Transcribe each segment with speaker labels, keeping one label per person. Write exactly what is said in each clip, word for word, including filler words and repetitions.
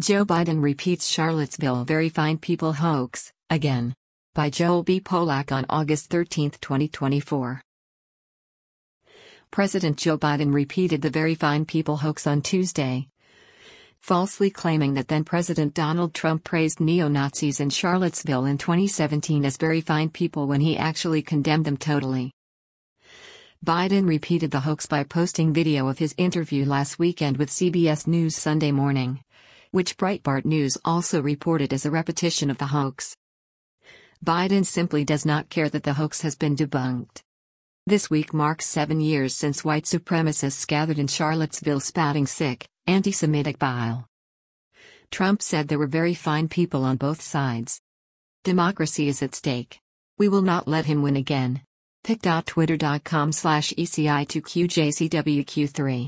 Speaker 1: Joe Biden repeats Charlottesville very fine people hoax, again. By Joel B. Polak on August thirteenth, twenty twenty-four. President Joe Biden repeated the very fine people hoax on Tuesday, falsely claiming that then-President Donald Trump praised neo-Nazis in Charlottesville in twenty seventeen as very fine people when he actually condemned them totally. Biden repeated the hoax by posting video of his interview last weekend with C B S News Sunday Morning, which Breitbart News also reported as a repetition of the hoax. Biden simply does not care that the hoax has been debunked. This week marks seven years since white supremacists gathered in Charlottesville spouting sick, anti-Semitic bile. Trump said there were very fine people on both sides. Democracy is at stake. We will not let him win again. pic.twitter.com slash ECI2QJCWQ3.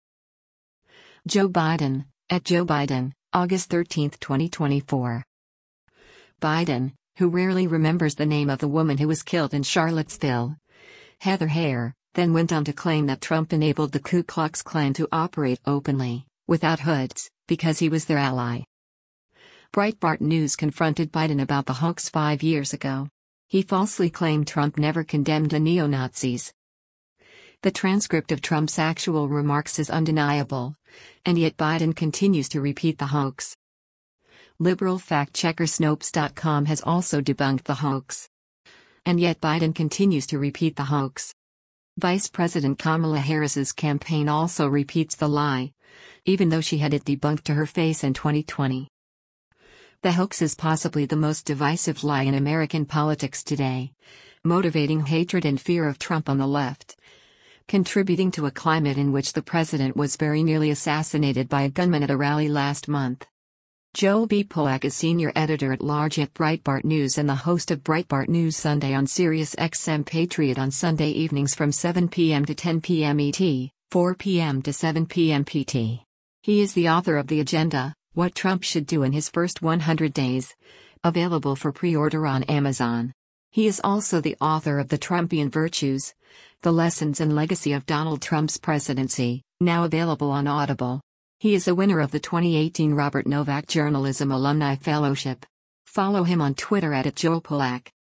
Speaker 1: Joe Biden, at Joe Biden, August thirteenth, twenty twenty-four. Biden, who rarely remembers the name of the woman who was killed in Charlottesville, Heather Heyer, then went on to claim that Trump enabled the Ku Klux Klan to operate openly, without hoods, because he was their ally. Breitbart News confronted Biden about the hoax five years ago. He falsely claimed Trump never condemned the neo-Nazis. The transcript of Trump's actual remarks is undeniable, and yet Biden continues to repeat the hoax. Liberal fact-checker Snopes dot com has also debunked the hoax. And yet Biden continues to repeat the hoax. Vice President Kamala Harris's campaign also repeats the lie, even though she had it debunked to her face in twenty twenty. The hoax is possibly the most divisive lie in American politics today, motivating hatred and fear of Trump on the left, contributing to a climate in which the president was very nearly assassinated by a gunman at a rally last month. Joel B. Polak is senior editor-at-large at Breitbart News and the host of Breitbart News Sunday on Sirius X M Patriot on Sunday evenings from seven p m to ten p m E T, four p m to seven p m P T. He is the author of The Agenda, What Trump Should Do in His First one hundred days, available for pre-order on Amazon. He is also the author of The Trumpian Virtues, The Lessons and Legacy of Donald Trump's Presidency, now available on Audible. He is a winner of the twenty eighteen Robert Novak Journalism Alumni Fellowship. Follow him on Twitter at, at Joel Polak.